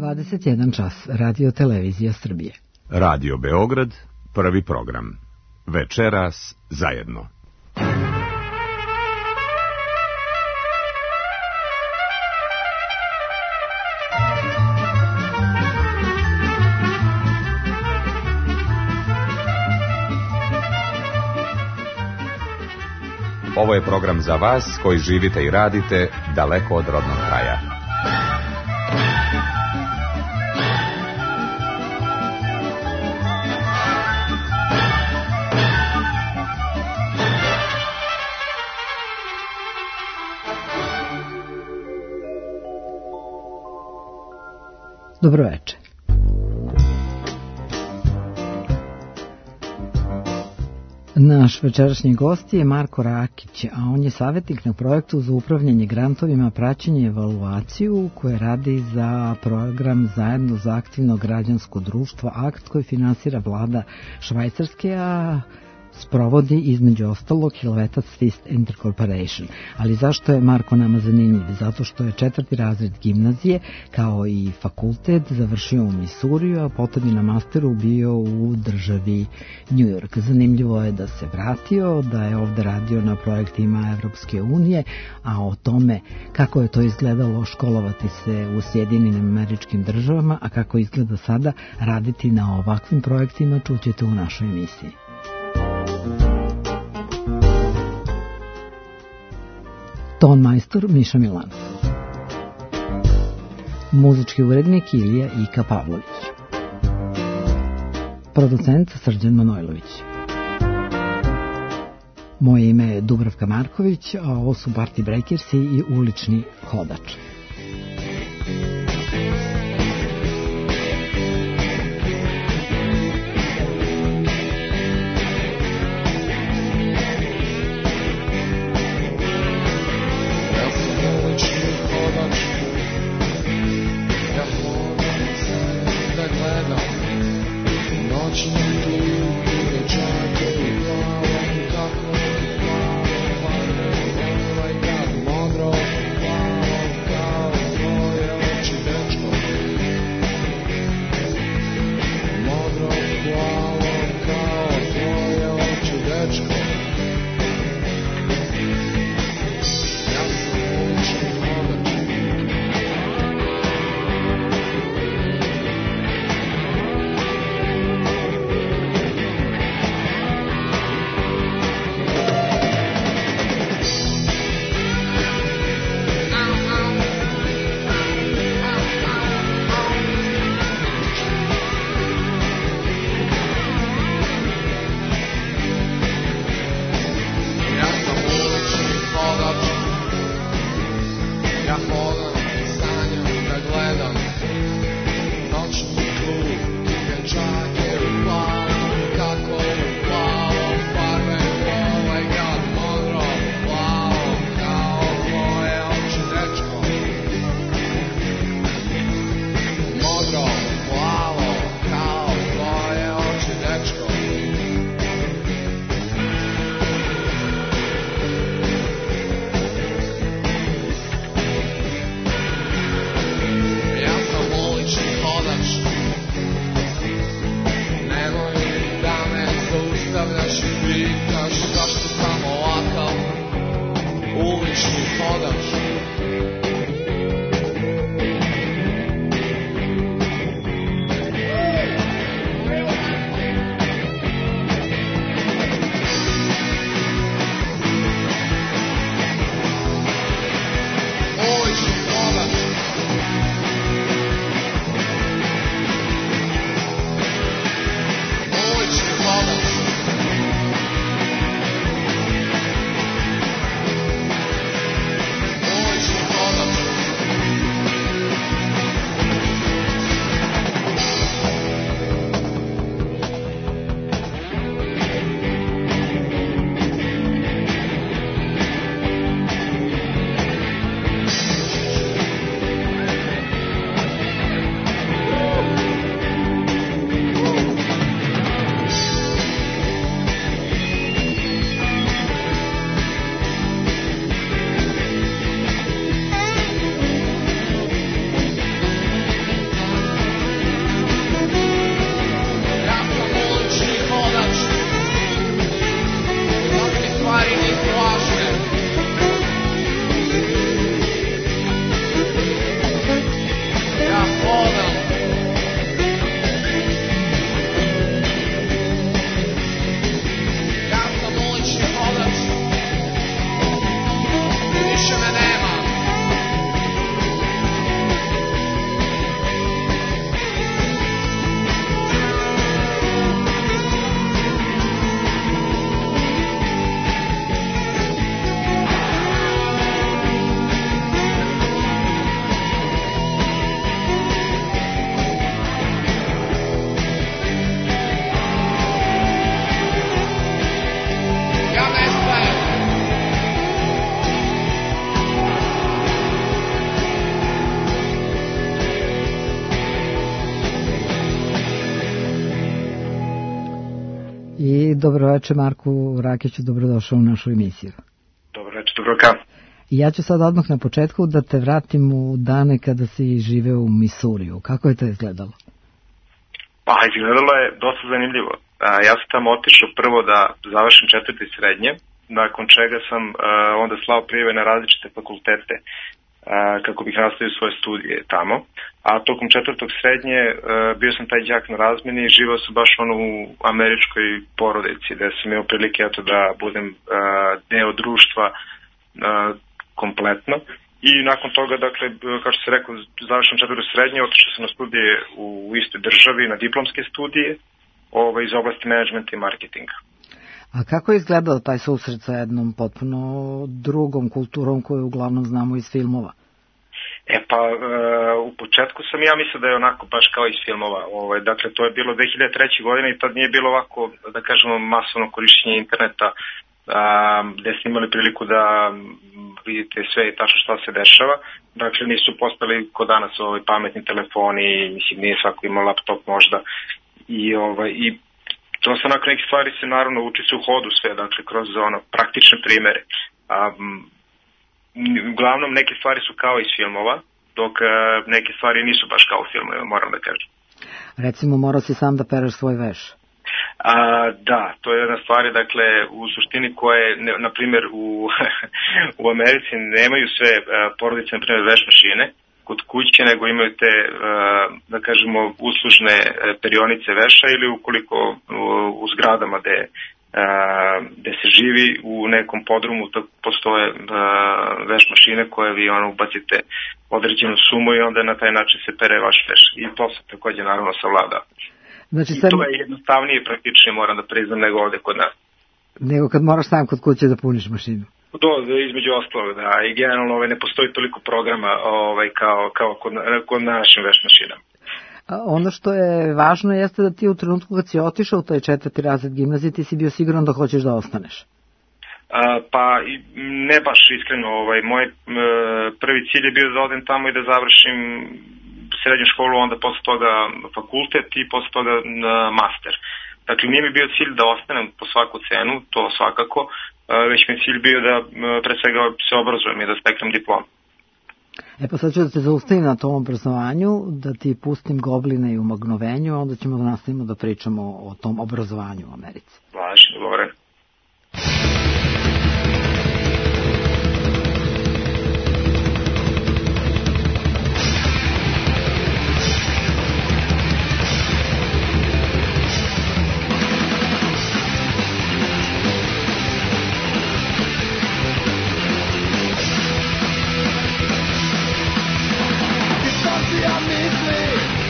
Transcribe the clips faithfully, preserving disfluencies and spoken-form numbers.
dvadeset jedan čas, Radio Televizija Srbije. Radio Beograd, prvi program. Večeras zajedno. Ovo je program za vas koji živite i radite daleko od rodnog kraja. Dobro večer. Naš večerašnji gost je Marko Rakić, a on je savjetnik na projektu za upravljanje grantovima, praćenje i evaluaciju koje radi za program Zajedno za aktivno građansko društvo, akt koji finansira vlada Švajcarske, a sprovodi između ostalog Helvetas Fist Intercorporation. Ali zašto je Marko nama zanimljiv? Zato što je četvrti razred gimnazije kao i fakultet završio u Misuriju, a potom je na masteru bio u državi New York. Zanimljivo je da se vratio, da je ovde radio na projektima Evropske unije, a o tome kako je to izgledalo školovati se u Sjedinjenim Američkim Državama, a kako izgleda sada raditi na ovakvim projektima, čućete u našoj emisiji. Ton majstor Miša Milanov, muzički urednik Ilija Ika Pavlović, producent Srđan Manojlović. Moje ime je Dubravka Marković, a ovo su Party Breakersi i ulični hodač. Ja dobro večer Marku Rakiću, dobrodošao u našu emisiju. Dobro večer, dobro kao. Ja ću sad odmah na početku da te vratim u dane kada si živeo u Misuriju. Kako je to izgledalo? Pa, izgledalo je dosta zanimljivo. Ja sam tamo otišao prvo da završim četvrti srednje, nakon čega sam onda slao prijave na različite fakultete kako bih nastavio svoje studije tamo. A tokom četvrtog srednje bio sam taj đak na razmeni i živao sam baš ono u američkoj porodici, gde sam imao prilike eto, da budem deo društva kompletno. I nakon toga, dakle, kao što se rekao, završam četvrto srednje, otišao sam na studije u istoj državi, na diplomske studije ovaj, iz oblasti menadžmenta i marketinga. A kako je izgledao taj susret sa jednom potpuno drugom kulturom koju uglavnom znamo iz filmova? E pa, e, u početku sam ja mislio da je onako baš kao iz filmova. Ovaj, dakle, to je bilo dve hiljade treće. godine i tad nije bilo ovako, da kažemo, masovno korišćenje interneta, a, gde ste imali priliku da vidite sve i tačno šta se dešava. Dakle, nisu postali kod danas ovaj, pametni telefoni, mislim, nije svako imao laptop možda. I, ovaj, i to su onako neke stvari se naravno uči se u hodu sve, dakle, kroz ono, praktične primere. A, uglavnom, neke stvari su kao iz filmova, dok a, neke stvari nisu baš kao u filmovima, moram da kažem. Recimo, morao si sam da pereš svoj veš. A, da, to je jedna stvar, dakle, u suštini koje, ne, na primjer, u, u Americi nemaju sve a, porodice, na primjer, veš mašine kod kuće, nego imaju te, a, da kažemo, uslužne perionice veša ili ukoliko u, u zgradama gde, a, gde se živi u nekom podrumu, to postoje a, veš mašine koje vi ono, ubacite određenu sumu i onda na taj način se pere vaš veš. I to se takođe naravno savlada. Znači, I to je jednostavnije i praktičnije, moram da priznam, nego ovde kod nas. Nego kad moraš sam kod kuće da puniš mašinu. To, između ostalog, da. I generalno ovaj, ne postoji toliko programa ovaj, kao, kao kod, kod našim veš mašinama. A ono što je važno jeste da ti u trenutku kad si otišao u taj četvrti razred gimnazije, ti si bio siguran da hoćeš da ostaneš. A, pa ne baš iskreno. Ovaj, moj prvi cilj je bio da odem tamo i da završim srednju školu, onda posle toga fakultet i posle toga master. Dakle, nije mi bio cilj da ostanem po svaku cenu, to svakako, već mi je cilj bio da pre svega se obrazujem i da steknem diplom. E pa sad ću da te zaustavim na tom obrazovanju, da ti pustim Gobline i u Magnovenju, a onda ćemo da nastavimo da pričamo o tom obrazovanju u Americi. Važi, dogovoren.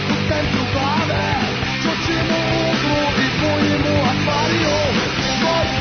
Čučimo uglu i punimo akvarijum. Svoj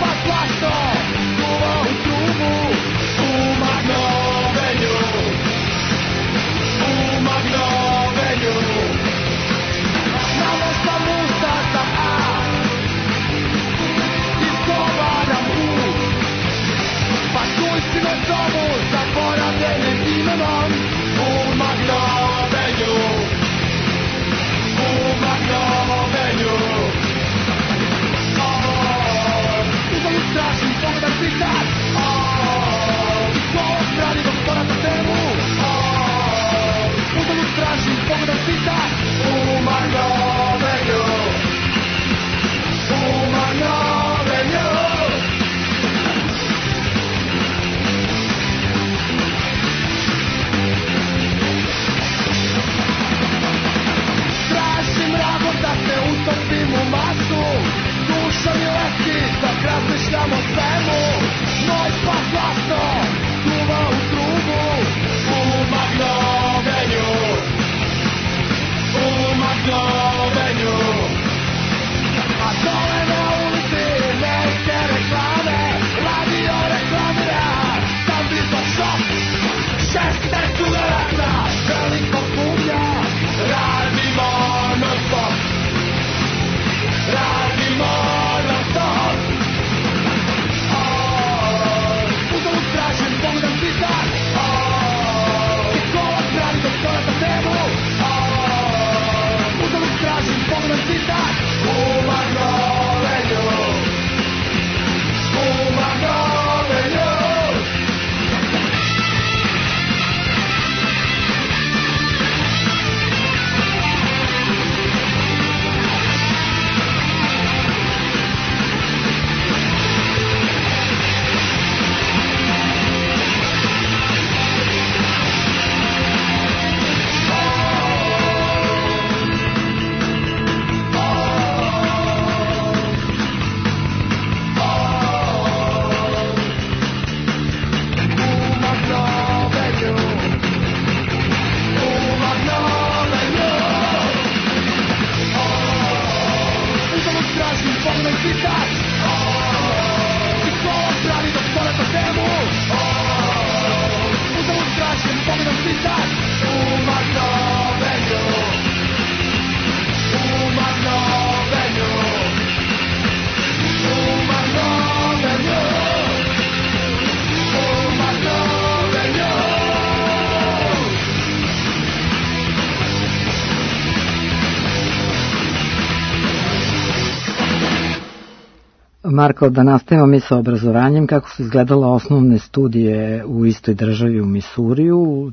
Marko, da nastavimo mi sa obrazovanjem, kako su izgledala osnovne studije u istoj državi u Misuriju,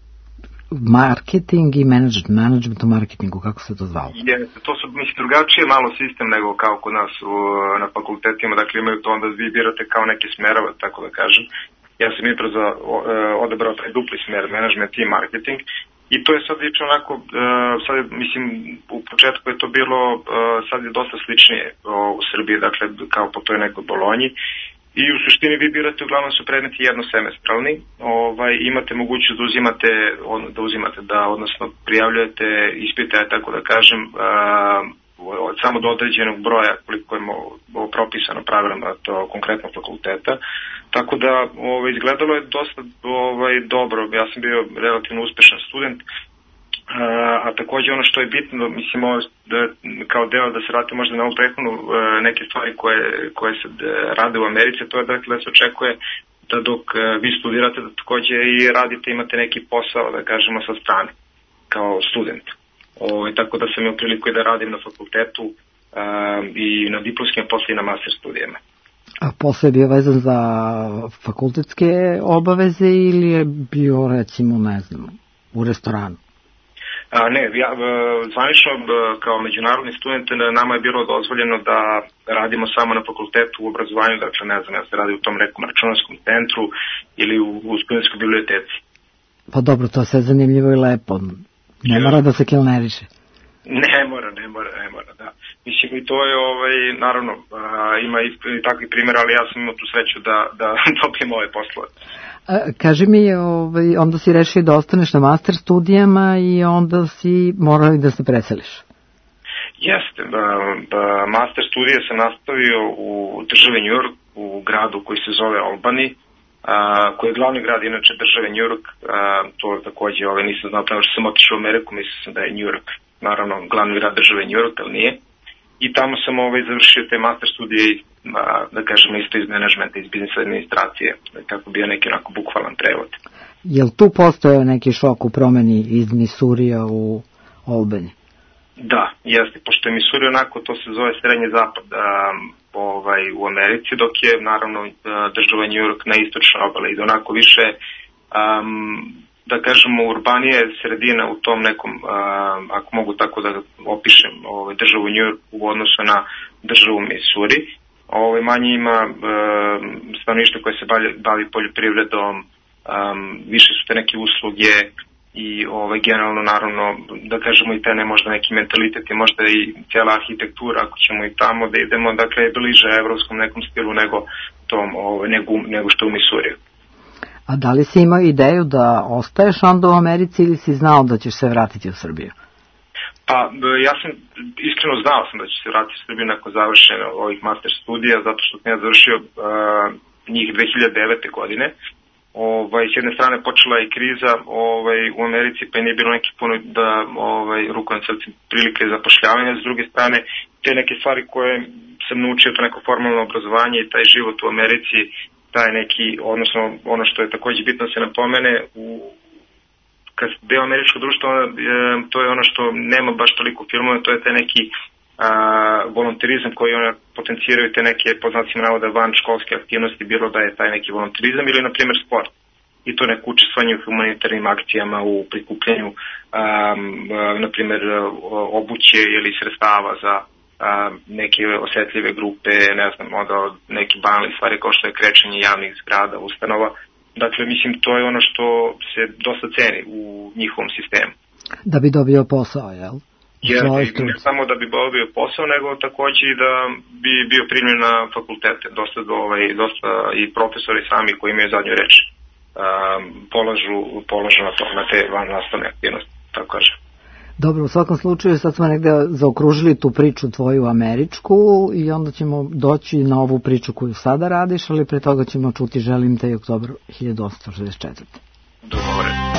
marketing i management, management u marketingu, kako se to zvalo? Je, to su, mislim, drugačije malo sistem nego kao kod nas u, na fakultetima, dakle imaju to onda vi birate kao neki smerova, tako da kažem. Ja sam ispred za odabrao taj dupli smer, management i marketing, i to je sad lično onako, sad je, mislim, u početku je to bilo, sad je dosta sličnije u Srbiji, dakle kao po toj nekoj Bolonji. I u suštini vi birate, uglavnom su predmeti jednosemestralni, ovaj, imate mogućnost da uzimate, da uzimate, da, odnosno prijavljujete ispite, tako da kažem, od samo do određenog broja koliko je propisano pravilama to konkretnog fakulteta. Tako da ovaj, izgledalo je dosta ovaj, dobro, ja sam bio relativno uspešan student. Uh, a takođe ono što je bitno, mislim, da, kao deo da se vrati možda na ovu prethodnu uh, neke stvari koje, koje se rade u Americi, to je dakle da se očekuje da dok uh, vi studirate da takođe i radite, imate neki posao, da kažemo, sa strane kao student. O, tako da sam imao priliku i da radim na fakultetu uh, i na diplomskim, posle i na master studijama. A posle je bio vezan za fakultetske obaveze ili je bio, recimo, ne znam, u restoranu? A, ne, ja, zvanično kao međunarodni student nama je bilo dozvoljeno da radimo samo na fakultetu u obrazovanju, dakle ne znam, ja se radi u tom nekom računarskom centru ili u, u studentskoj biblioteci. Pa dobro, to je sve zanimljivo i lepo. Ne ja. Mora da se kilneriše. Ne mora, ne mora, ne mora, da. Mislim, i to je, ovaj, naravno, a, ima i, i takvi primjer, ali ja sam imao tu sreću da, da dobijem ove poslove. A, kaži mi, ovaj, onda si rešio da ostaneš na master studijama i onda si morali da se preseliš. Jeste, ba, ba, master studije sam nastavio u državi New York, u gradu koji se zove Albany, a, koji je glavni grad inače države New York. A, to takođe ovaj, nisam znao, prema što sam otišao u Ameriku, mislio sam da je New York, naravno glavni grad države New York, ali nije. I tamo sam ovaj, završio te master studije, a, da kažem, isto iz menadžmenta, iz biznis administracije, kako bio neki onako bukvalan prevod. Je li tu postojao neki šok u promeni iz Misurija u Albany? Da, jeste, pošto je Misuri onako, to se zove srednji zapad a, ovaj, u Americi, dok je naravno država New York na istočnoj obali, i onako više, um, da kažemo, urbanije sredina u tom nekom, um, ako mogu tako da opišem, ovaj, državu New York u odnosu na državu Misuri. Ovaj, manje ima um, stanovništva koje se bavi, bavi poljoprivredom, um, više su te neke usluge, i ovaj, generalno, naravno, da kažemo i te ne možda neki mentalitet i možda i cijela arhitektura, ako ćemo i tamo da idemo, dakle je bliže evropskom nekom stilu nego, tom, ovaj, nego, nego što u Misuriju. A da li si imao ideju da ostaješ onda u Americi ili si znao da ćeš se vratiti u Srbiju? Pa, ja sam, iskreno znao sam da ću se vratiti u Srbiju nakon završenja ovih master studija, zato što sam ja završio uh, njih dve hiljade devete. godine. Ovaj, s jedne strane počela je kriza ovaj, u Americi, pa nije bilo neki puno da ovaj, rukom srcem prilike zapošljavanja, s druge strane te neke stvari koje sam naučio, to neko formalno obrazovanje i taj život u Americi, taj neki, odnosno ono što je takođe bitno da se napomene, u, kad deo američkog društva, to je ono što nema baš toliko filmova, to je taj neki a, volonterizam koji ona potenciraju, te neke, po znacima navoda, van školske aktivnosti, bilo da je taj neki volonterizam ili, na primjer, sport. I to neko učestvanje u humanitarnim akcijama, u prikupljanju, a, a, na primjer, obuće ili sredstava za a, neke osetljive grupe, ne znam, onda neke banalne stvari kao što je krečenje javnih zgrada, ustanova. Dakle, mislim, to je ono što se dosta ceni u njihovom sistemu. Da bi dobio posao, jel? Jer ne samo da bi dobio posao, nego takođe i da bi bio primljen na fakultete. Dosta, ovaj, dosta i profesori sami koji imaju zadnju reč um, polažu, polažu na to, na te van nastavne aktivnosti, tako kaže. Dobro, u svakom slučaju sad smo negde zaokružili tu priču tvoju američku i onda ćemo doći na ovu priču koju sada radiš, ali pre toga ćemo čuti Želim te i oktobar hiljadu osamsto šezdeset četvrte. Dogovoreno.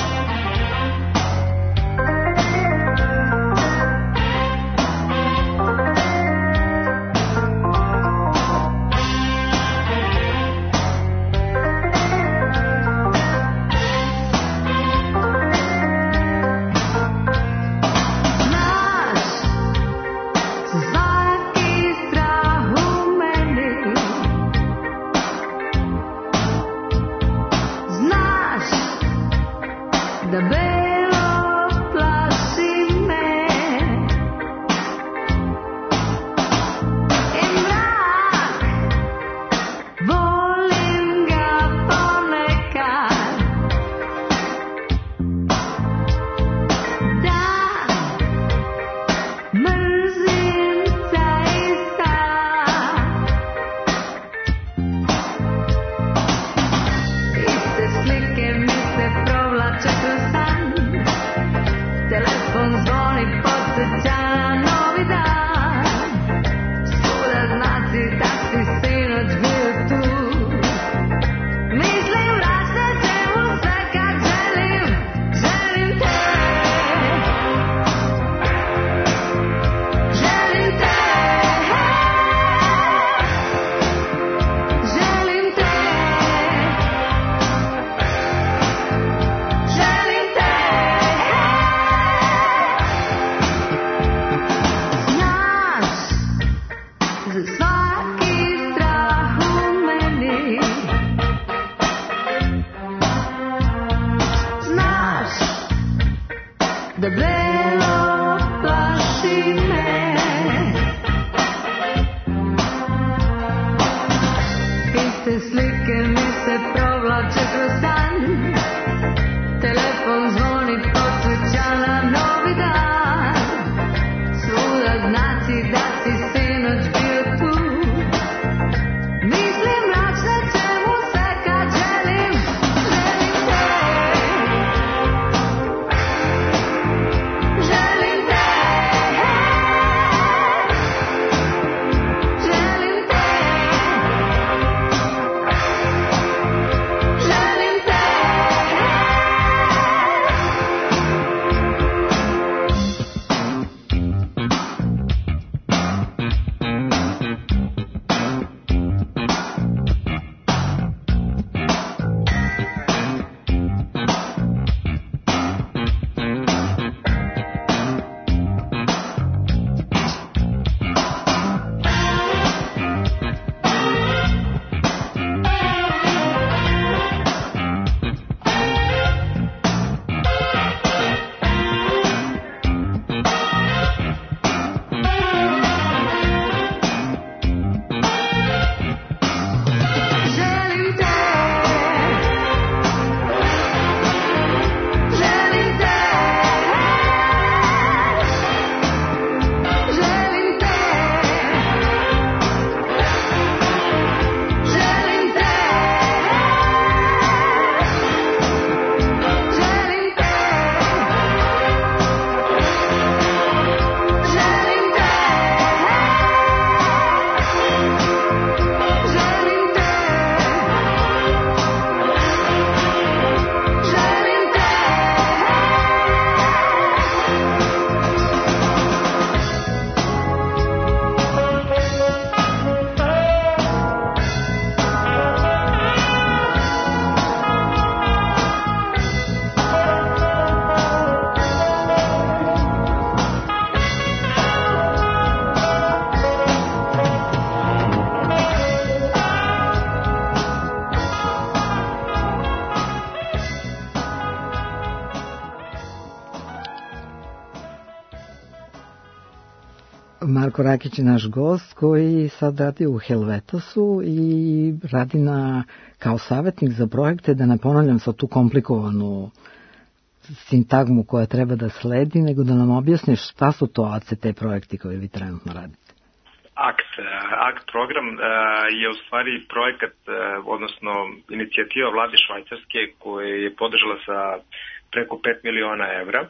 Society strachu meni Marko Rakić je naš gost koji sad radi u Helvetosu i radi na, kao savjetnik za projekte, da ne ponavljam sad tu komplikovanu sintagmu koja treba da sledi, nego da nam objasniš šta su to A C T projekti koje vi trenutno radite. Akt, akt program je u stvari projekat, odnosno inicijativa vlade Švajcarske koja je podržala sa preko pet miliona evra,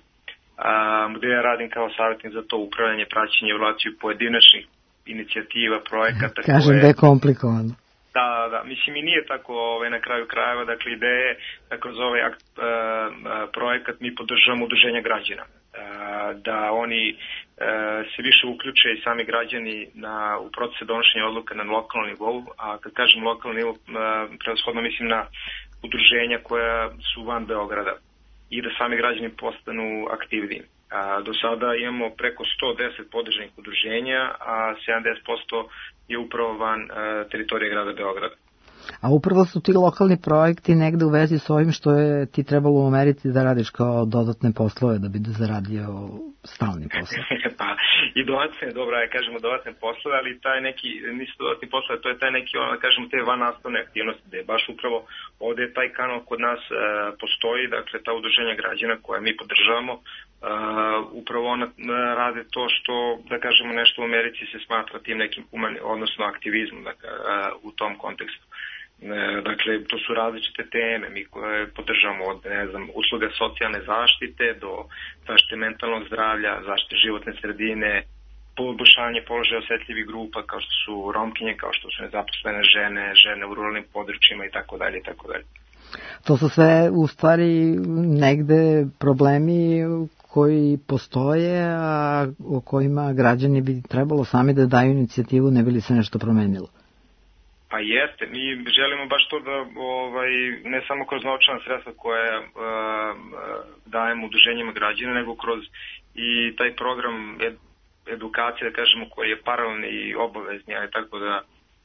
gde ja radim kao savjetnik za to upravljanje, praćenje, evaluaciju pojedinačnih inicijativa, projekata. Kažem koje... da je komplikovano. Da, da, mislim i nije tako ovaj, na kraju krajeva, dakle ideje da kroz ovaj akt, uh, projekat mi podržavamo udruženja građana, uh, da oni uh, se više uključe i sami građani na, u proces donošenja odluka na lokalnom nivou, a kad kažem lokalnom nivou, uh, prevashodno mislim na udruženja koja su van Beograda i da sami građani postanu aktivniji. A, do sada imamo preko sto deset podržanih udruženja, a sedamdeset posto je upravo van a, teritorije grada Beograda. A upravo su ti lokalni projekti negde u vezi s ovim što je ti trebalo umeriti da radiš kao dodatne poslove da bi zaradio stalni posao. Pa i dodatne, dobro, ja kažemo dodatne poslove, ali taj neki, nisu dodatni poslove, to je taj neki, ono, kažemo, te vannastavne aktivnosti, da je baš upravo ovde je taj kanal kod nas e, postoji, dakle, ta udruženja građana koje mi podržavamo, e, upravo ona e, rade to što, da kažemo, nešto u Americi se smatra tim nekim humanim, odnosno aktivizmom, dakle, e, u tom kontekstu. Dakle, to su različite teme, mi koje podržamo od, ne znam, usluga socijalne zaštite do zaštite mentalnog zdravlja, zaštite životne sredine, poboljšanje položaja osetljivih grupa kao što su romkinje, kao što su nezaposlene žene, žene u ruralnim područjima i tako dalje i tako dalje. To su sve u stvari negde problemi koji postoje, a o kojima građani bi trebalo sami da daju inicijativu, ne bi li se nešto promenilo. Pa jeste, mi želimo baš to da, ovaj, ne samo kroz novčana sredstva koje uh, dajemo udruženjima građana, nego kroz i taj program ed, edukacije, da kažemo, koji je paralelni i obavezni, ali tako da uh,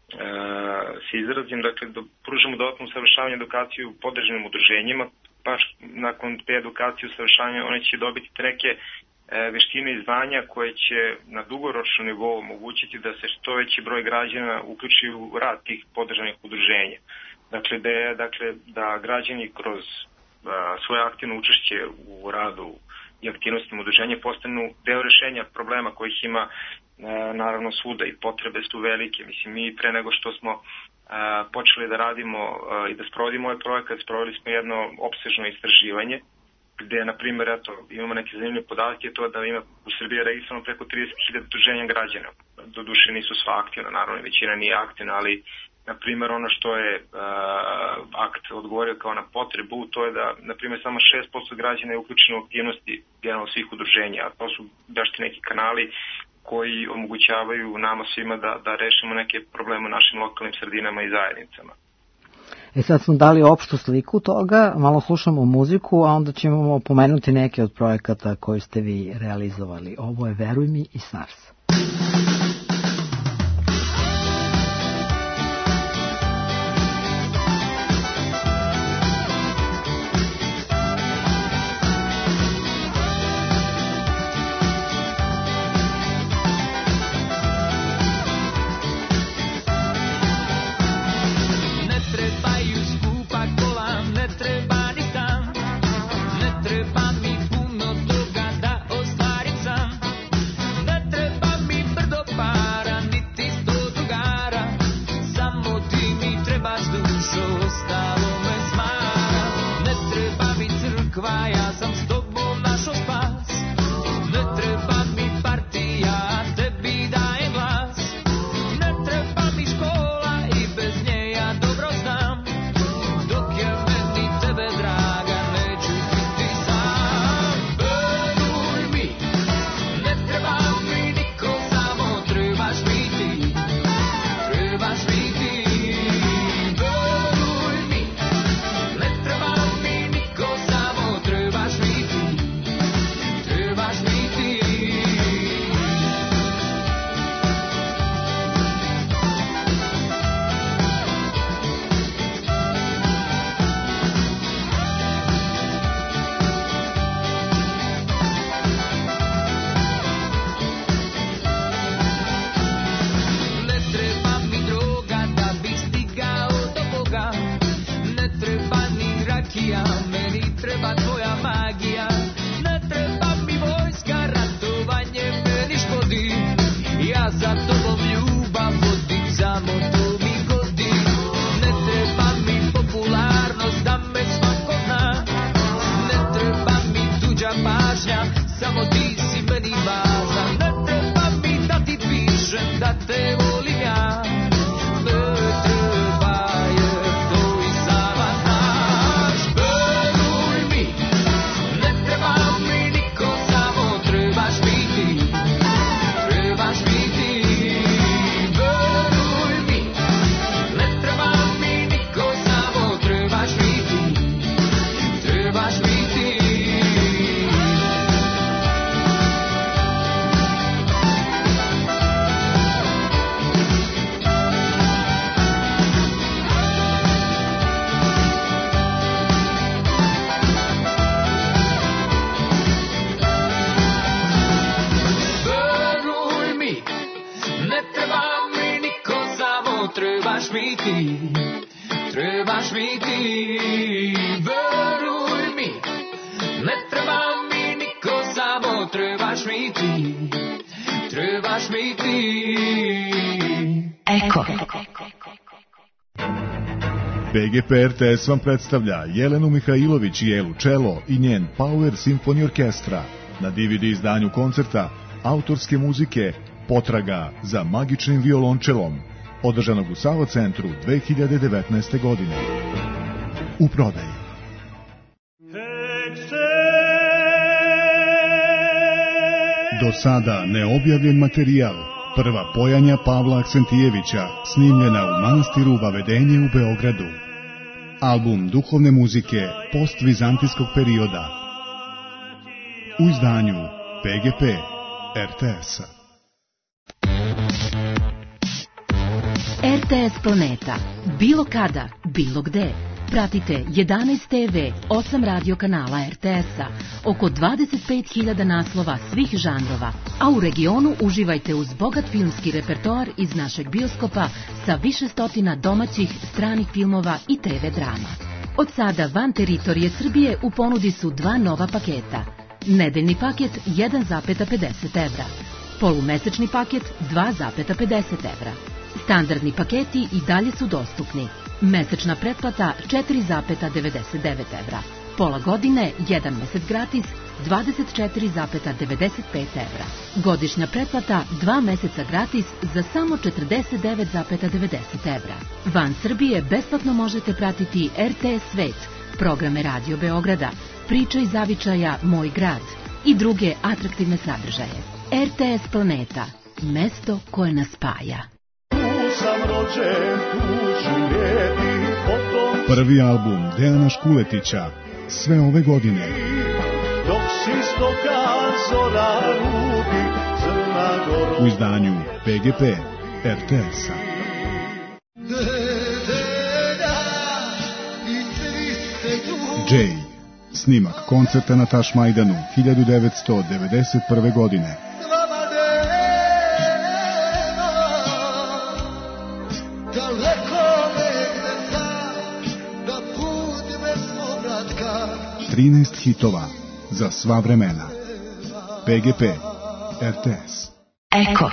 se izrazim, dakle, da pružamo dodatno usavršavanje edukaciju podržanim udruženjima, baš nakon te edukacije usavršavanja one će dobiti neke veštine i znanja koje će na dugoročnom nivou omogućiti da se što veći broj građana uključi u rad tih podržanih udruženja. Dakle, da, je, dakle, da građani kroz a, svoje aktivno učešće u radu i aktivnostima udruženja postanu deo rešenja problema kojih ima a, naravno svuda i potrebe su velike. Mislim, mi pre nego što smo a, počeli da radimo a, i da sprovodimo ovaj projekat, sprovodili smo jedno opsežno istraživanje gde, na primjer, eto, imamo neke zanimljive podatke, to da ima u Srbiji registrovano preko trideset hiljada udruženja građana. Doduše nisu sva aktivna, naravno, većina nije aktivna, ali, na primjer, ono što je uh, akt odgovorio kao na potrebu, to je da, na primjer, samo šest posto građana je uključeno u aktivnosti generalno svih udruženja, a to su baš ti neki kanali koji omogućavaju nama svima da, da rešimo neke probleme u našim lokalnim sredinama i zajednicama. E sad smo dali opštu sliku toga, malo slušamo muziku, a onda ćemo pomenuti neke od projekata koje ste vi realizovali. Ovo je Veruj mi i SARS. Eko. B G P R T S vam predstavlja Jelenu Mihajlović i Elu Čelo i njen Power Symphony Orkestra na D V D izdanju koncerta autorske muzike Potraga za magičnim violončelom, održanog u Savo centru dve hiljade devetnaeste. godine. U prodaji. Do sada neobjavljen materijal, prva pojanja Pavla Aksentijevića, snimljena u manastiru Vavedenje u Beogradu. Album duhovne muzike postvizantijskog perioda. U izdanju P G P R T S-a. R T S Planeta. Bilo kada, bilo gde. Pratite jedanaest te ve, osam radio kanala R T S-a, oko dvadeset pet hiljada naslova svih žanrova, a u regionu uživajte uz bogat filmski repertoar iz našeg bioskopa sa više stotina domaćih, stranih filmova i te ve drama. Od sada van teritorije Srbije u ponudi su dva nova paketa. Nedeljni paket jedan zarez pedeset evra, polumesečni paket dva zarez pedeset evra. Standardni paketi i dalje su dostupni. Mesečna pretplata četiri zarez devedeset devet evra. Pola godine, jedan mesec gratis, dvadeset četiri zarez devedeset pet evra. Godišnja pretplata, dva meseca gratis za samo četrdeset devet zarez devedeset evra. Van Srbije besplatno možete pratiti R T S Svet, programe Radio Beograda, Priča iz zavičaja Moj grad i druge atraktivne sadržaje. R T S Planeta, mesto koje nas spaja. Prvi album Dejana Škuletića, sve ove godine. U izdanju P G P R T S-a. Jay, snimak koncerta na Tašmajdanu hiljadu devetsto devedeset prve. godine. trinaest hitova za sva vremena. P G P R T S. Eko.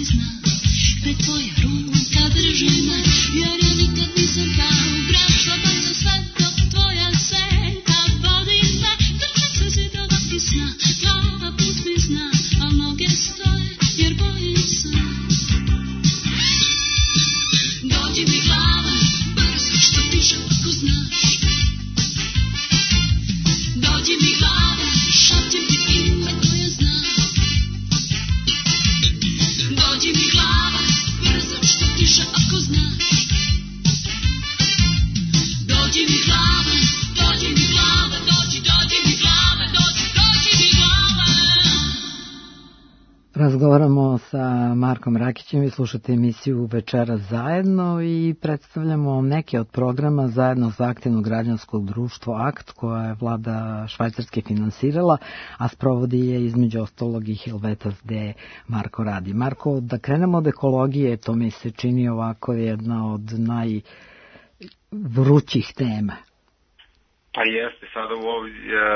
Razgovaramo sa Markom Rakićem, vi slušate emisiju Večera zajedno i predstavljamo neke od programa zajedno za aktivno građansko društvo Akt, koja je vlada Švajcarske finansirala, a sprovodi je između ostalog i Helvetas gde Marko radi. Marko, da krenemo od ekologije, to mi se čini ovako jedna od najvrućih tema. Pa jeste, sada u ovoj,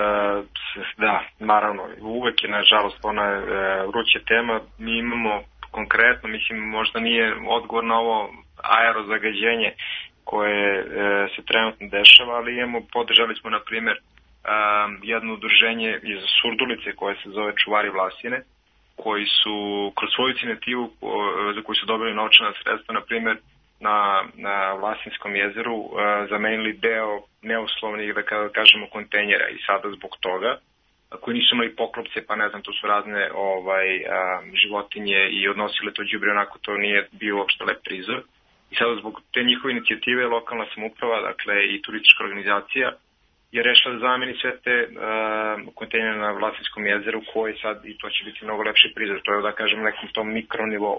da, naravno, uvek je nažalost ona vruća tema. Mi imamo konkretno, mislim, možda nije odgovor na ovo aerozagađenje koje se trenutno dešava, ali imamo, podržali smo, na primjer, jedno udruženje iz Surdulice koje se zove Čuvari Vlasine, koji su kroz svoju inicijativu za koju su dobili novčana sredstva, na primjer, na, na Vlasinskom jezeru uh, zamenili deo neuslovnih, da kažemo, kontejnera i sada zbog toga, koji nisu imali poklopce, pa ne znam, to su razne ovaj, uh, životinje i odnosile to đubre, onako to nije bio uopšte lep prizor. I sada zbog te njihove inicijative lokalna samouprava, dakle i turistička organizacija, je rešila da zameni sve te uh, kontejnere na Vlasinskom jezeru, koji sad, i to će biti mnogo lepši prizor, to je, da kažem, nekom tom mikronivou.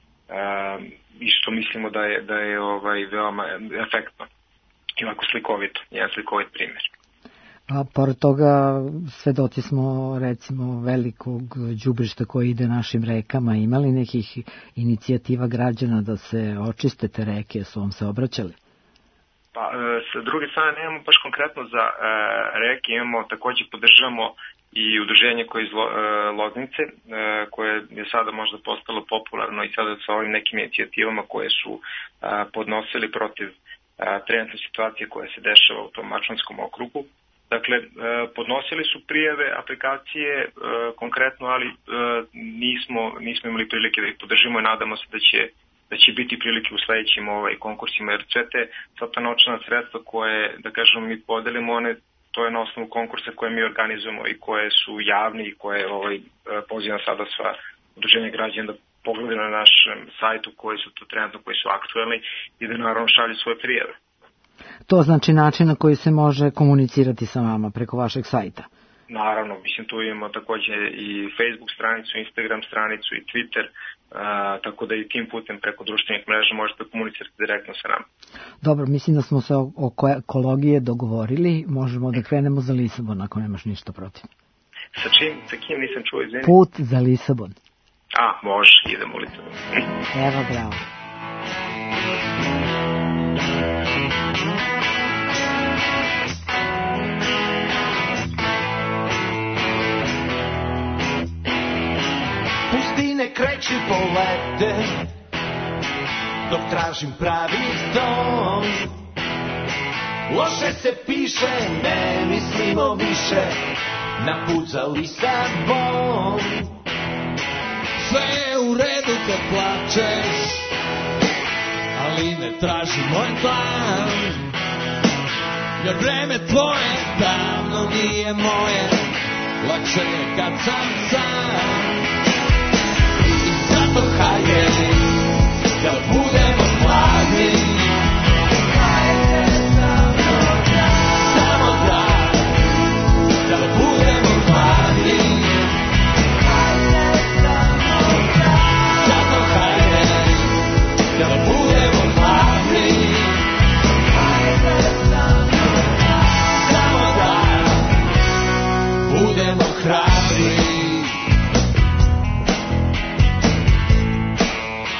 Uh, isto mislimo da je, da je ovaj, veoma efektno i ovako slikovito, jedan slikovit primjer. A pored toga svedoci smo recimo velikog đubrišta koji ide našim rekama. Imali nekih inicijativa građana da se očiste te reke, su vam se obraćali? Pa, sa druge strane nemamo baš konkretno za uh, reke, imamo, takođe podržavamo i udruženje koje iz Loznice, koje je sada možda postalo popularno i sada sa ovim nekim inicijativama koje su podnosili protiv trenutne situacije koja se dešava u tom Mačvanskom okrugu. Dakle, podnosili su prijave, aplikacije konkretno, ali nismo, nismo imali prilike da ih podržimo i nadamo se da će, da će biti prilike u sledećim ovaj, konkursima, jer sve te sva ta novčana sredstva koje, da kažemo, mi podelimo, one to je na osnovu konkursa koje mi organizujemo i koje su javni i koje ovaj, pozivam sada sva udruženja građana da pogledaju na našem sajtu koji su to trenutno, koji su aktuelni i da naravno šalju svoje prijave. To znači način na koji se može komunicirati sa vama preko vašeg sajta? Naravno, mislim tu imamo takođe i Facebook stranicu, Instagram stranicu i Twitter, a, tako da i tim putem preko društvenih mreža možete komunicirati direktno sa nama. Dobro, mislim da smo se oko ekologije dogovorili, možemo da krenemo za Lisabon ako nemaš ništa protiv. Sa čim, sa kim nisam čuo, izvini? Put za Lisabon. A, može, idemo u Lisabon. Evo, bravo. Pustine kreću polete, dok tražim pravi dom. Loše se piše, ne mislimo više na put za Lisabon. Sve je u redu kad plačeš, ali ne traži moj plan, jer vreme tvoje davno nije moje, lakše je kad sam sam. Zato hajde, da budemo mladi, hajde samo da, samo da, da budemo mladi, hajde samo da, zato hajde, da budemo mladi, hajde samo da, samo da, budemo hrabri.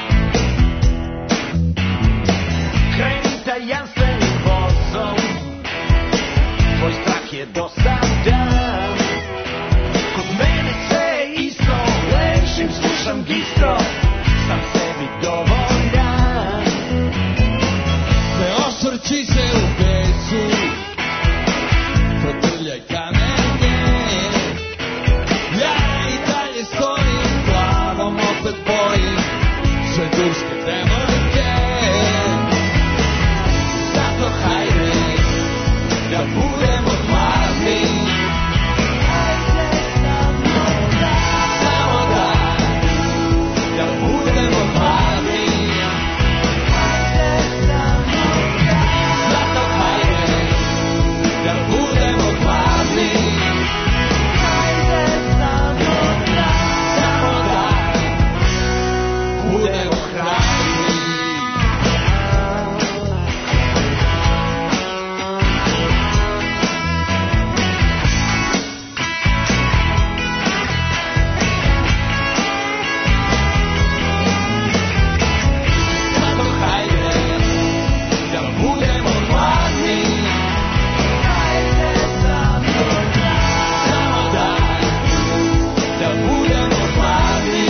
turske devojke. Zato hajde da budemo hladni, samo da, da budemo hladni. Zato hajde da budemo hladni, samo da budemo hrabri. Zato hajde da budemo hladni, samo da, da budemo hladni.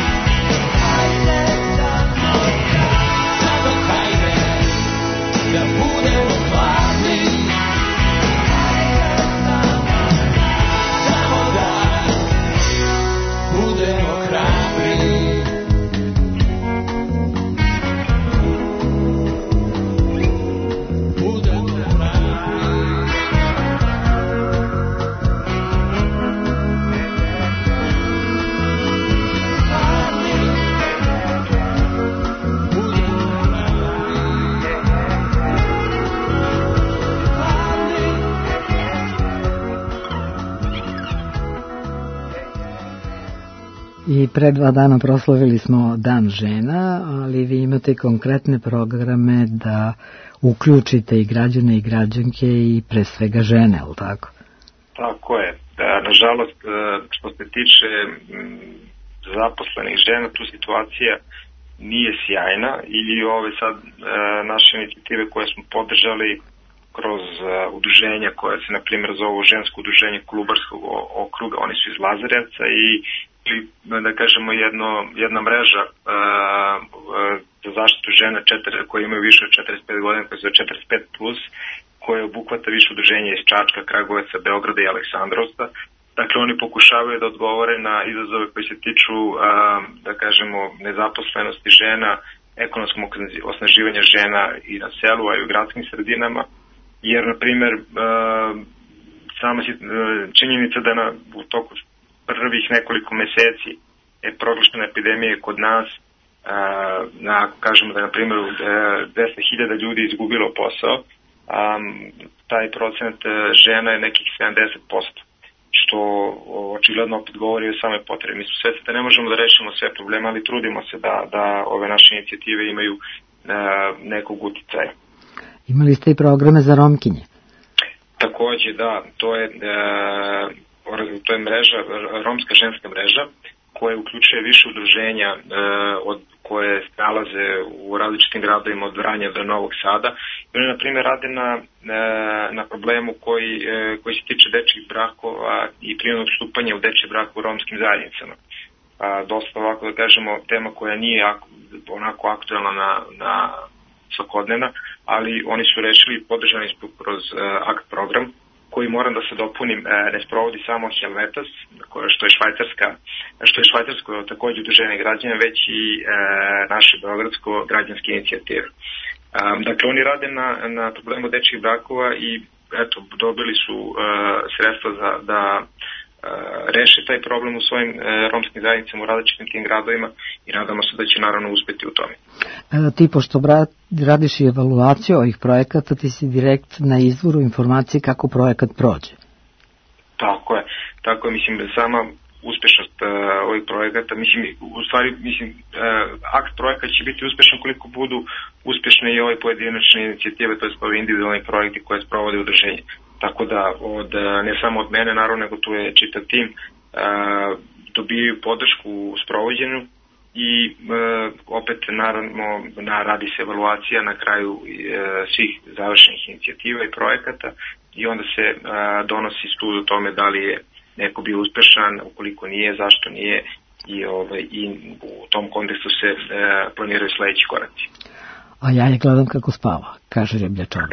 Zato hajde da budemo hladni, samo da budemo hrabri. Budemo hrabri. I pre dva dana proslavili smo Dan žena, ali vi imate konkretne programe da uključite i građane i građanke i pre svega žene, ali tako? Tako je. Da, nažalost, e, što se tiče m, zaposlenih žena, tu situacija nije sjajna ili ove sad e, naše inicijative koje smo podržali kroz e, udruženja koje se, na primjer, zovu žensko udruženje Kolubarskog o- okruga, oni su iz Lazarevca i ili, da kažemo, jedno, jedna mreža e, e, za zaštitu žena četiri, koje imaju više od četrdeset pet godina, koje se zove četrdeset pet plus, koje obuhvata više udruženja iz Čačka, Kragujevca, Beograda i Aleksandrovca. Dakle, oni pokušavaju da odgovore na izazove koji se tiču, a, da kažemo, nezaposlenosti žena, ekonomskog osnaživanja žena i na selu, a i u gradskim sredinama. Jer, na primjer, a, sama si, a, činjenica da na, u toku prvih nekoliko meseci je proglašena epidemija kod nas, a, na, ako kažemo da je, na primjer, dvesta hiljada ljudi izgubilo posao, Um, taj procent žena je nekih sedamdeset posto, što očigledno opet govori o same potrebe. Mi smo svesni da ne možemo da rešimo sve probleme, ali trudimo se da, da ove naše inicijative imaju uh, nekog uticaja. Imali ste i programe za Romkinje? Takođe, da, to je, uh, to je mreža, romska ženska mreža, koja uključuje više udruženja uh, od koje se nalaze u različitim gradovima od Vranja do Novog Sada. I oni, na primjer, rade na, na problemu koji, koji se tiče dečjih brakova i prinudnog stupanja u dečje brak u romskim zajednicama. A, dosta ovako, da kažemo, tema koja nije onako aktualna na, na svakodnevna, ali oni su rešili i podržani su kroz uh, akt program, koji, moram da se dopunim, ne sprovodi samo Helvetas, što je švajcarska, što je švajcarsko takođe udruženje građana, već i e, naše beogradsko građanske inicijative. Um, dakle, oni rade na, na problemu dečjih brakova i eto, dobili su e, sredstva za, da e, reše taj problem u svojim e, romskim zajednicama u različitim tim gradovima i nadamo se da će naravno uspeti u tome. E, ti, pošto brat, radiš i evaluaciju ovih projekata, ti si direkt na izvoru informacije kako projekat prođe. Tako je. Tako je, mislim, sama uspešnost uh, ovih projekata, mislim, u stvari, mislim, uh, akt projekata će biti uspešan koliko budu uspešne i ove pojedinačne inicijative, to je ovi individualni projekti koje sprovode udruženje. Tako da, od, ne samo od mene, naravno, nego tu je čitav tim, uh, dobijaju podršku u sprovođenju i uh, opet, naravno, na, radi se evaluacija na kraju uh, svih završenih inicijativa i projekata i onda se uh, donosi sud o tome da li je neko bio uspešan, ukoliko nije, zašto nije i, ovaj, i u tom kontekstu se e, planiraju sledeći koraci. A ja je gledam kako spava, kaže Rebljačan.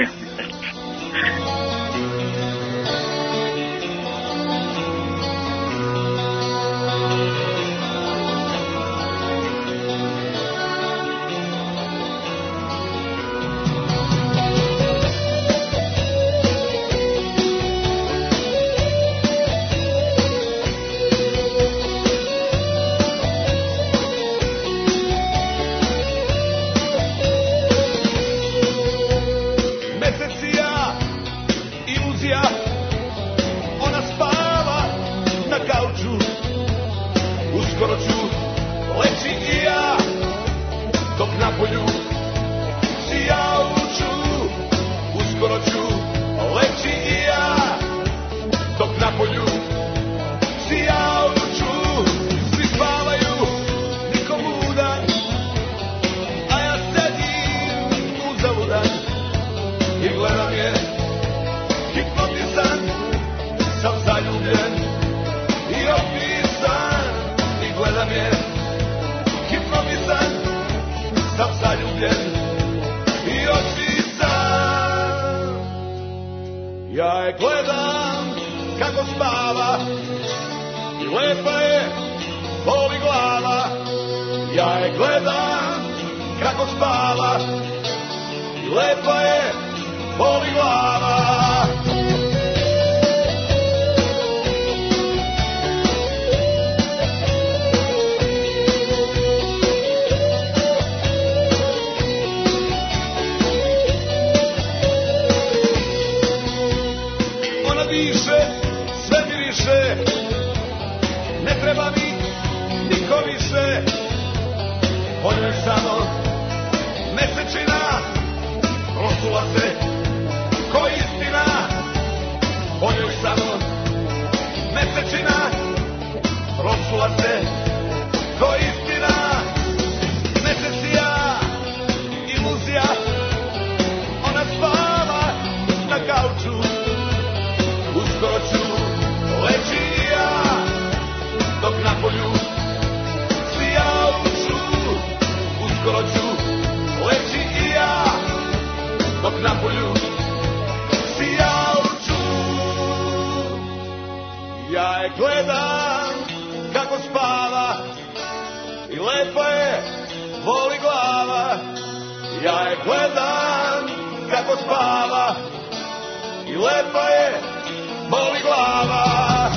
napolju sijauču, uskoro ću leći i ja, dok napolju sijauču, svi spavaju, niko mudan, a ja sedim uzaludan i gledam je, hipnotisan, sam zaljubljen i opisan, i gledam je, hipnotisan, sam zaljubljen i opisan. Ja je gledam kako spava i lepa je, boli glava. Ja je gledam kako spava i lepa je, boli glava. Sve mi više, ne treba mi niko više, voljno je samo mesečina, rosula se ko istina, voljno je samo mesečina, rosula se ko istina, mesec i ja, iluzija, ona spava na kauču, uskoro ću leći i ja, dok napolju sijauču, uskoro ću leći i ja, dok napolju sijauču. Ja je gledam kako spava i lepa je, boli glava. Ja je gledam kako spava i lepa je, boli glava.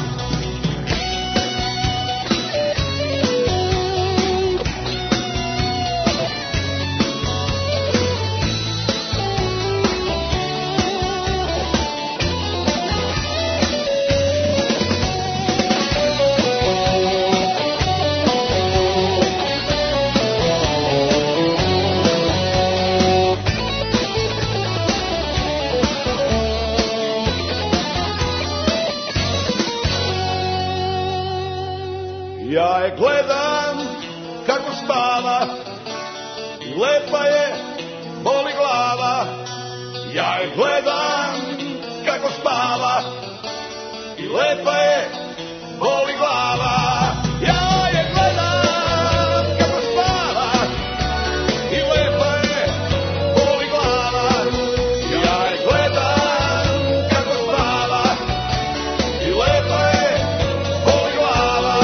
Ja je gledam kako spava i lepa je, boli glava. Ja je gledam kako spava i lepa je, boli glava. Ja je gledam kako spava i lepa je, boli glava. Ja je gledam kako spava i lepa je, boli glava.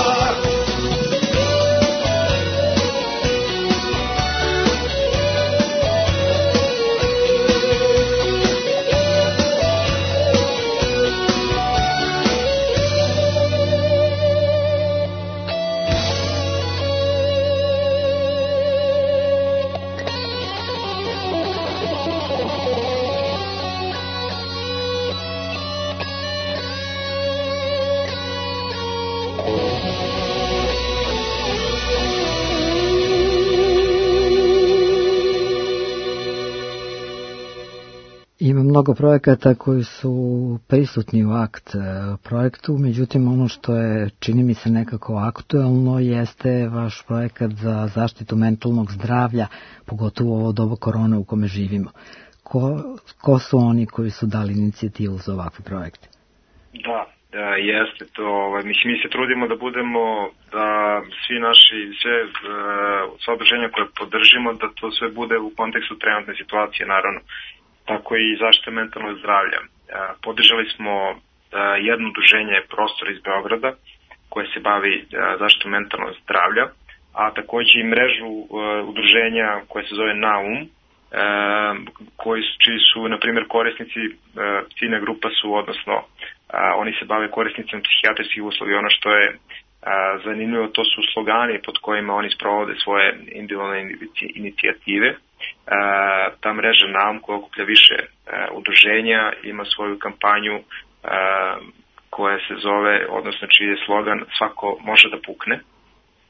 Ima mnogo projekata koji su prisutni u akt projektu, međutim ono što je, čini mi se, nekako aktuelno jeste vaš projekat za zaštitu mentalnog zdravlja, pogotovo u ovo doba korone u kome živimo. Ko, ko su oni koji su dali inicijativu za ovakve projekte? Da, da jeste to. Ovaj, mislim, mi se trudimo da budemo, da svi naši, sve, sva udruženja koje podržimo, da to sve bude u kontekstu trenutne situacije, naravno. Tako i zaštita mentalnog zdravlja. Podržali smo jedno udruženje Prostor iz Beograda koje se bavi zaštitom mentalnog zdravlja, a takođe i mrežu udruženja koje se zove Naum, koji su, čiji su, na primjer, korisnici, ciljna grupa su, odnosno oni se bave korisnicima psihijatrijskih usluga i ono što je zanimljivo, to su slogani pod kojima oni sprovode svoje individualne inicijative. Ta mreža Naum koja okuplja više udruženja ima svoju kampanju koja se zove, odnosno čiji je slogan svako može da pukne.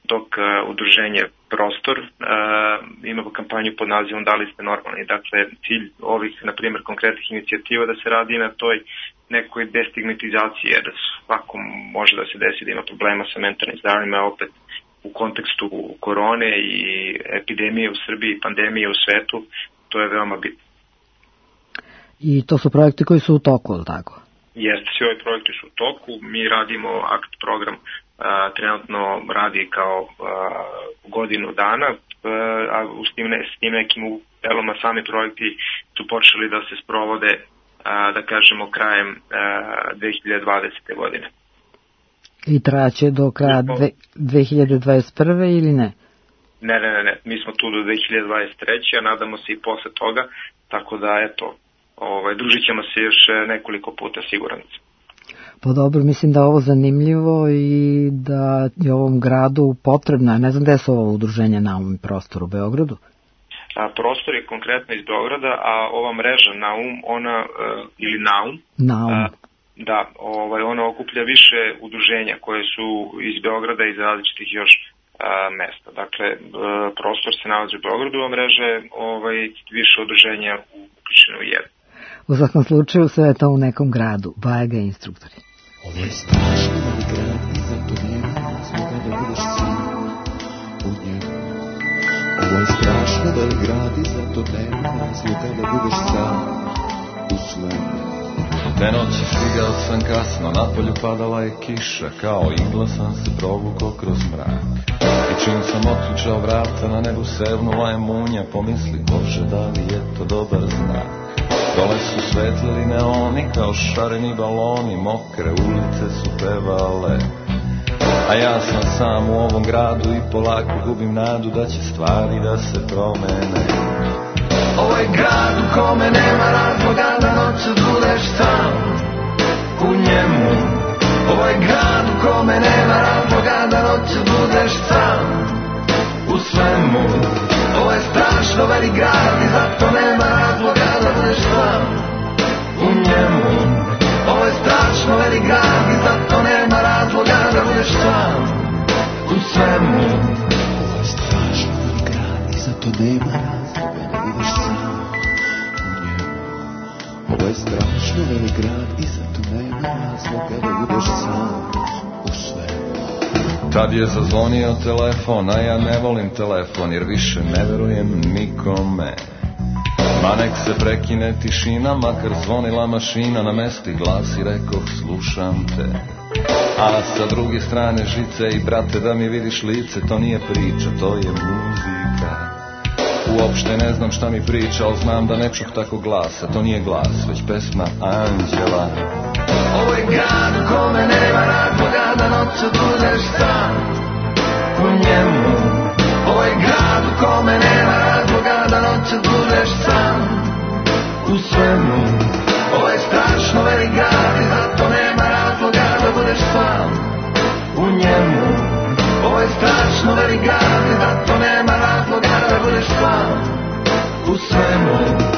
dok uh, udruženje Prostor uh, ima kampanju pod nazivom Da li ste normalni. Dakle, cilj ovih, na primjer, konkretnih inicijativa da se radi na toj nekoj destigmatizaciji, jer svakom može da se desi da ima problema sa mentalnim zdravljem, a opet u kontekstu korone i epidemije u Srbiji, pandemije u svetu, to je veoma bitno. I to su projekti koji su u toku, ili tako? Jeste, svi ovi projekti su u toku. Mi radimo akt program, a, trenutno radi kao a, godinu dana, a, a s tim, ne, s tim nekim deloma sami projekti su počeli da se sprovode, a, da kažemo, krajem a, dve hiljade dvadesete. godine. I traće do kraja dve hiljade dvadeset prve ili ne? Ne, ne, ne, ne. Mi smo tu do dve hiljade dvadeset treće. a nadamo se i posle toga, tako da, eto, ovaj, družit ćemo se još nekoliko puta, siguran sam. Pa dobro, mislim da je ovo zanimljivo i da je ovom gradu potrebno. Ne znam gde su ovo udruženje Naum i Prostor, u Beogradu? A, Prostor je konkretno iz Beograda, a ova mreža Naum, ona, uh, ili Naum, Naum. Uh, da, ovaj, ona okuplja više udruženja koje su iz Beograda i iz različitih još uh, mesta. Dakle, uh, Prostor se nalazi u Beogradu, a mreže ovaj, više udruženja uključeno u jedno. U svakom slučaju sve je to u nekom gradu. Bajega instruktori. Ovo je strašno mali grad i zato nema razloga da budeš sam u njemu. Ovo je strašno mali grad i zato nema razloga da budeš sam u svemu. Te noći stigao sam kasno, napolju padala je kiša, kao igla sam se provukao kroz mrak. I čim sam otključao vrata, na nebu sevnula je munja, pomisli, Bože, da li je to dobar znak. Dole su svetlili neoni kao šareni baloni, mokre ulice su pevale. A ja sam sam u ovom gradu i polako gubim nadu da će stvari da se promene. Ovo je grad u kome nema razloga da noću budeš sam u njemu. Ovo je grad u kome nema razloga da noću budeš sam u svemu. Ovo je strašno velik grad i zato nema razloga da budeš sam u njemu. Ovo je strašno velik grad i zato nema razloga da budeš sam u svemu. Ovo je strašno velik grad i zato nema razloga da budeš sam u njemu. Ovo je strašno velik grad i zato nema razloga da budeš sam u svemu. Tad je zazvonio telefon, a ja ne volim telefon jer više ne verujem nikome. Ma nek se prekine tišina, makar zvonila mašina, na mesti glas i rekoh slušam te. A sa druge strane žice i brate da mi vidiš lice, to nije priča, to je muzika. Uopšte ne znam šta mi priča, ali znam da ne čuh tako glasa, to nije glas, već pesma Anđela. Ovo je grad u kome nema razloga da noću budeš sam u njemu. Ovo je grad u kome nema razloga da noću budeš sam u svemu. Ovo je strašno velik grad i zato nema razloga da budeš sam u njemu. Ovo je strašno velik grad i zato nema razloga da budeš sam u svemu.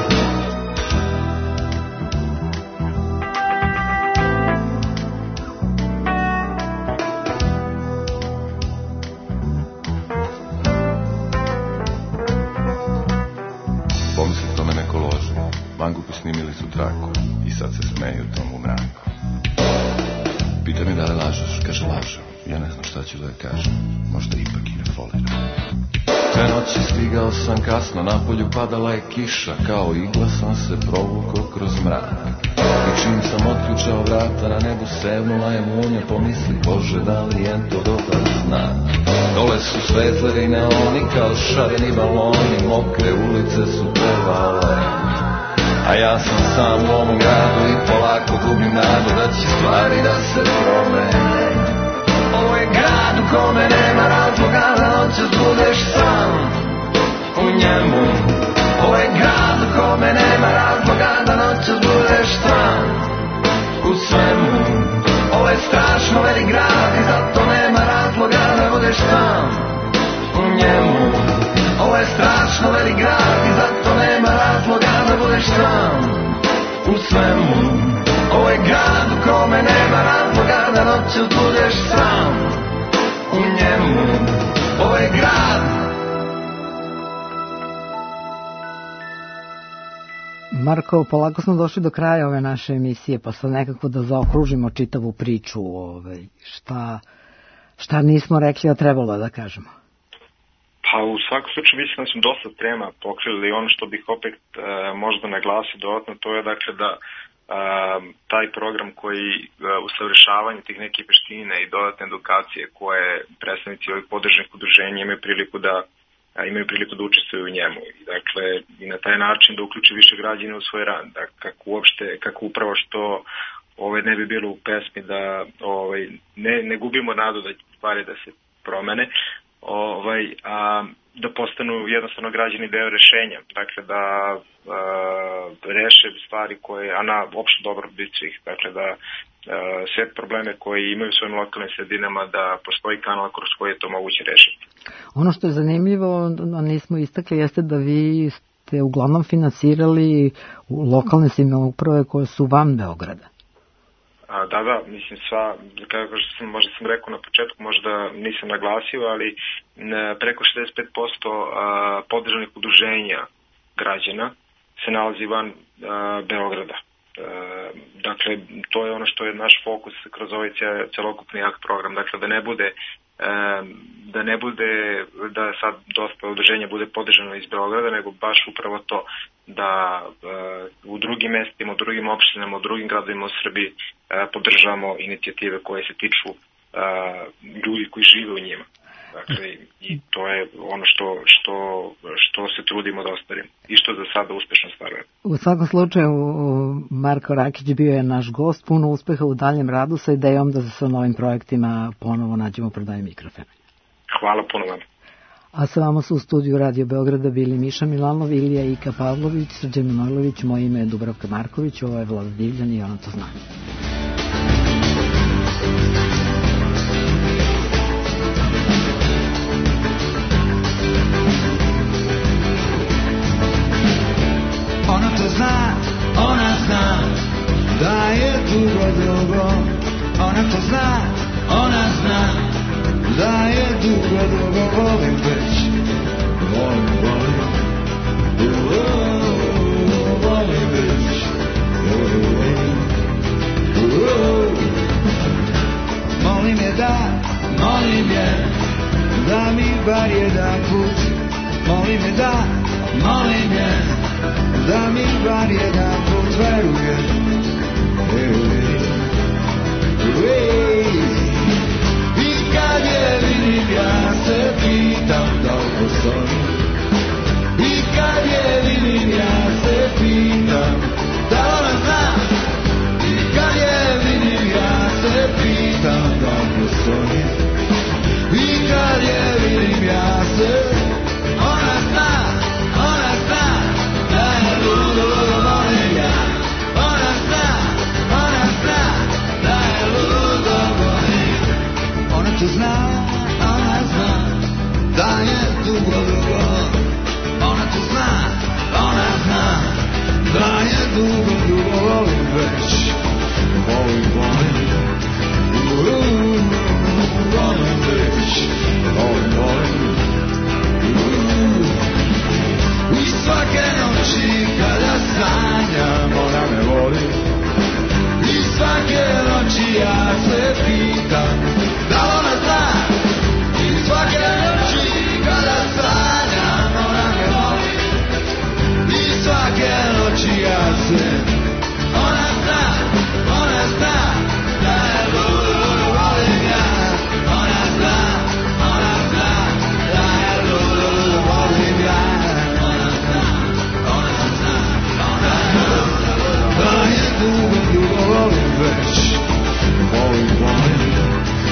Mangupi snimili su traku i sad se smeju tomu mraku. Pita mi da li lažeš, kaže lažem. Ja ne znam šta ću da je kažem, možda ipak i ne foliram. Te noći stigao sam kasno, napolju padala je kiša, kao igla sam se provukao kroz mrak. I čim sam otključao vrata, na nebu sevnula je munja, pomisli, Bože, da li je to dobar znak. Dole su svetleri neoni kao šareni baloni, mokre ulice su pevale. A ja sam sam u ovom gradu i polako gubim nadu da će stvari da se promene. Ovo je grad u kome nema razloga da noću budeš sam u njemu. Ovo je grad u kome nema razloga da noću budeš sam u svemu. Ovo je strašno velik grad i zato nema razloga da budeš sam u njemu. Ovo je strašno velik grad i zato nema razloga da budeš sam u svemu. Ovo je grad u kome nema razloga da noću budeš sam u njemu. ovaj grad. Marko, polako smo došli do kraja ove naše emisije, pa sad nekako da zaokružimo čitavu priču, ovaj, šta, šta nismo rekli, a trebalo da kažemo. Pa u svakom slučaju mislim da smo dosta tema pokrili. Ono što bih opet e, možda naglasio dodatno, to je dakle da e, taj program koji e, usavršavanje tih nekih veština i dodatne edukacije koje predstavnici ovih podržanih udruženja imaju priliku da a, imaju priliku da učestvuju u njemu. I, dakle, i na taj način da uključi više građana u svoj rad. Dakle, kako uopšte, kako upravo što ovaj, ne bi bilo u pesmi da ovaj, ne, ne gubimo nadu da će stvari da se promene, ovaj, a, da postanu jednostavno građani deo rešenja. Dakle, da a, reše stvari koje, a na opšte dobrobit svih. Dakle, da a, sve probleme koje imaju u svojim lokalnim sredinama, da postoji kanal kroz koji je to moguće rešiti. Ono što je zanimljivo, a nismo istakli, jeste da vi ste uglavnom finansirali lokalne samouprave koje su van Beograda. A, da, da, mislim sva, kako što sam, možda sam rekao na početku, možda nisam naglasio, ali ne, preko šezdeset pet posto a, podržanih udruženja građana se nalazi van a, Beograda. E, dakle, to je ono što je naš fokus kroz ovaj celokupni akt program, dakle da ne bude e, da ne bude da sad dosta udruženja bude podržano iz Beograda, nego baš upravo to da e, u drugim mestima, u drugim opštinama, u drugim gradovima u Srbiji e, podržavamo inicijative koje se tiču e, ljudi koji žive u njima. Dakle, i to je ono što, što, što se trudimo da ostvarimo i što za sada uspešno ostvarujemo. U svakom slučaju, Marko Rakić bio je naš gost, puno uspeha u daljem radu sa idejom da se sa novim projektima ponovo nađemo u prodaji mikrofona. Hvala puno vam. A sa vama su u studiju Radio Beograda bili Miša Milanov, Ilija Ika Pavlović, Srđan Manojlović, moje ime je Dubravka Marković, ovo je Vlada Divljan i ona to zna. Ona to zna, ona zna da je dugo, dugo. Ona to zna, ona zna da je dugo, dugo. Volim već, volim, volim, volim već, molim je da, molim je da mi bar jedan put, molim je da, molim je da mi bar jedan put veruje. I kad je vidim ja se pitam da li postoji. I kad je vidim ja se pitam da li ona zna. I kad je vidim ja se pitam da li postoji. I kad je vidim ja se ona zna, ona zna da je ludo, ludo volim ja. Ona zna, ona zna da je ludo volim. Ona to zna, ona zna da je dugo, dugo. Ona to zna, ona zna da je dugo, dugo. Volim već, volim, volim, volim već, volim, volim. I svake noći kada sanjam ona me voli. I svake noći ja se pitam da ona zna. I svake noći kada sanjam ona me voli. I svake noći ja se ona zna, ona zna da je ludo, ludo volim ja. Ona zna, ona zna da je ludo, ludo volim ja. Ona zna, ona zna, ona zna da je dugo, dugo volim već. Volim, volim,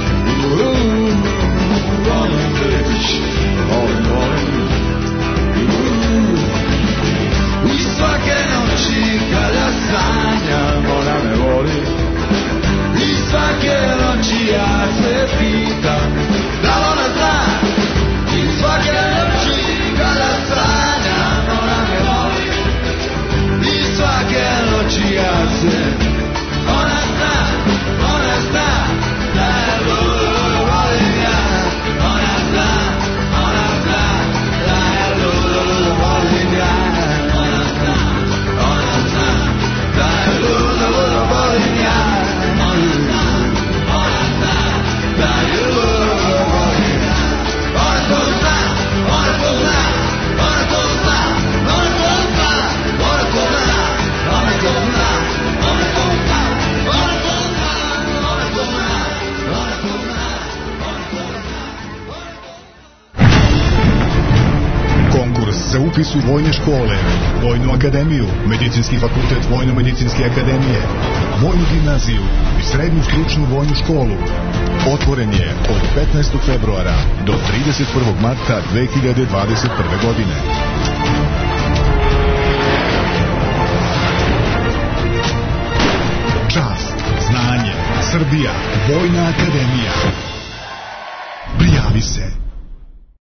za upis u vojne škole, Vojnu akademiju, Medicinski fakultet Vojno-medicinske akademije, Vojnu gimnaziju i Srednju stručnu vojnu školu. Otvoren je od petnaestog februara do trideset prvog marta dve hiljade dvadeset prve godine. Čast, znanje, Srbija, Vojna akademija. Prijavi se.